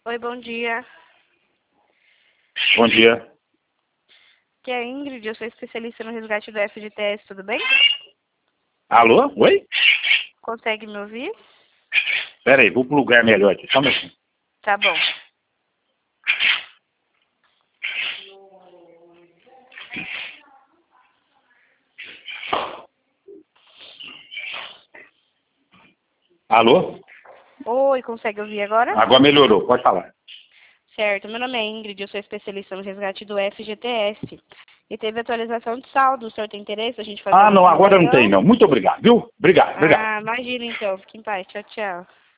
Oi, bom dia. Bom dia. Aqui é a Ingrid, eu sou especialista no resgate do FGTS, tudo bem? Alô? Oi? Consegue me ouvir? Pera aí, vou pro lugar melhor aqui, só um minutinho. Tá bom. Alô? Oi, consegue ouvir agora? Agora melhorou, pode falar. Certo, meu nome é Ingrid, eu sou especialista no resgate do FGTS. E teve atualização de saldo, o senhor tem interesse a gente fazer Ah, uma não, agora não simulação? tem não. Muito obrigado, viu? Obrigado. Ah, imagina então, fique em paz, tchau, tchau.